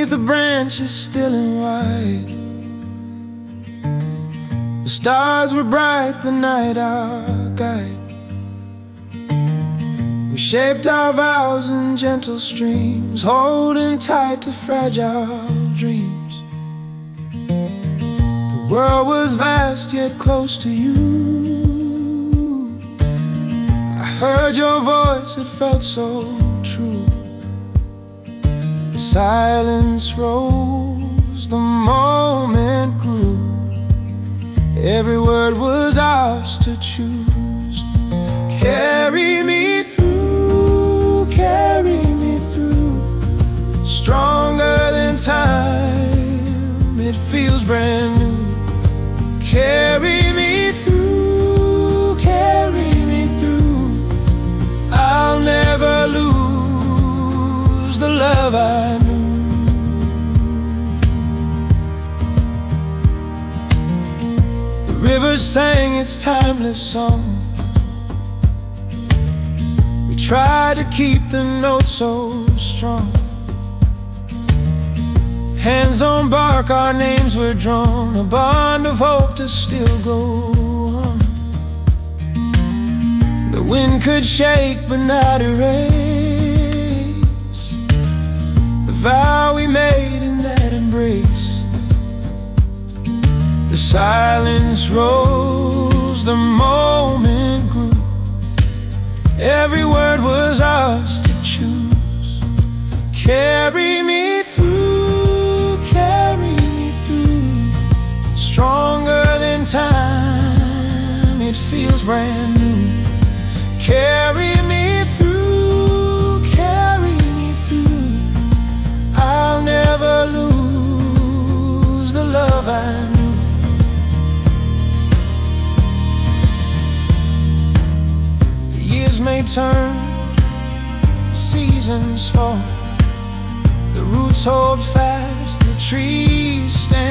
beneath the branches still and white. The stars were bright, the night our guide. We shaped our vows in gentle streams, holding tight to fragile dreams. The world was vast yet close to you. I heard your voice, it felt so true. The silence rose, the moment grew. Every word was ours to choose. Carry me through, carry me through. Stronger than time, it feels brand new. Carry me through, carry me through. I'll never lose the love I knew. The river sang its timeless song. We tried to keep the notes so strong. Hands on bark, our names were drawn, a bond of hope to still go on. The wind could shake but not erase the vow we made in that embrace. The silence rose, the moment grew. Every word was ours to choose. Carry me through, carry me through. Stronger than time, it feels brand new. Carry me through, carry me through. I'll never lose the love I knew. The years may turn, seasons fall. The roots hold fast, the trees stand